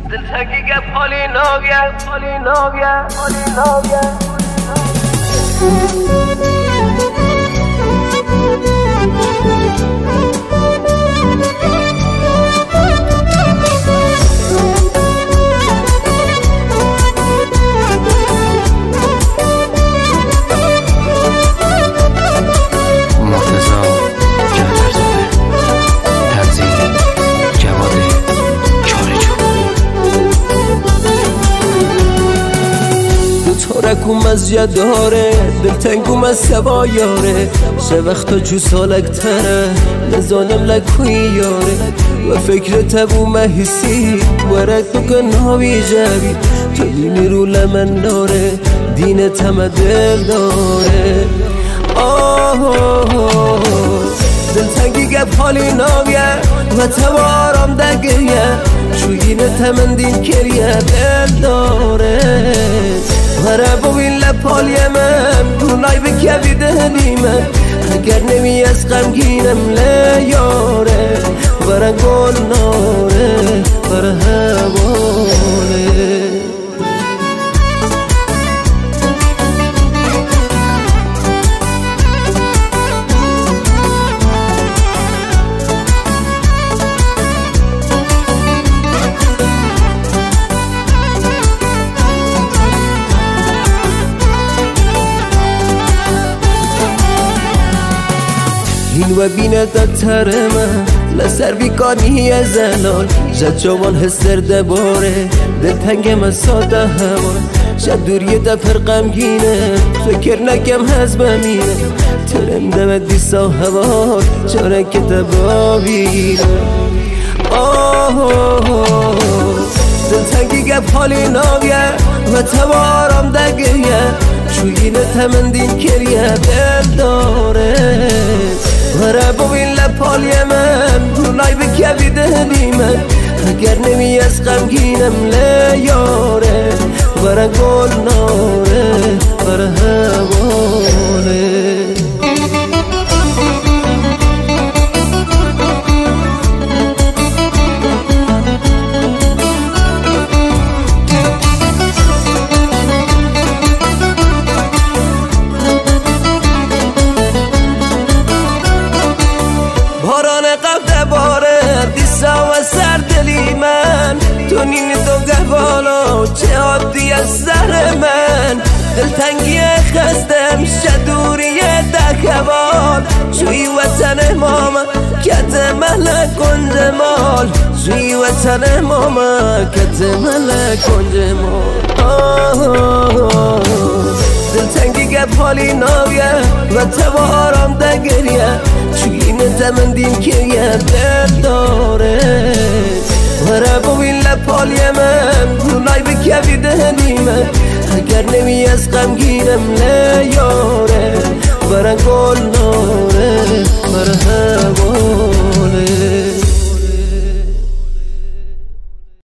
دلتنگی گپ حالی ناگه رکوم از جداره دلتنگوم از سوایاره سه وقتا جو سالک تره نزانم لکوی یاره و فکر تبو حسی ورک بکن هاوی جوی تو دینی رو لمن داره دین تم دل داره دلتنگی گپ حالی ناگه و توارم دگریه چوگین تمن دین کریه دل داره هره بوین لپالی من دونای بکوی دهنی من اگر نمی از غمگینم لیاره برا گل ناره برا هواله این و بینت ترمه لسر بیکانی از الان جد جوان هستر دباره دلتنگم از ساده همان شد دوری دفر غمگینه فکر نکم هز بمینه ترم دمت دیسا هوا چاره که تبابینه دلتنگی گپ حالی ناگه و توارم دگریه چوگینه تمن دین کریه دل داره هره بوین لپالی من دونای بکوی دهنی من اگر نمی از غمگینم لیاره برا گل ناره برا هواله دونین تو گوالا چه عادی از سر من دلتنگی خستم شدوری دکوال شوی وطن ماما کت ملک کنجمال شوی وطن ماما کت ملک کنجمال دلتنگی گپ حالی ناگه و توارم دگریه چوی نتمن دین کریه دل داره هره بوین لپالی من دونای بکوی دهنی من اگر نمی از غمگینم لیاره برا گل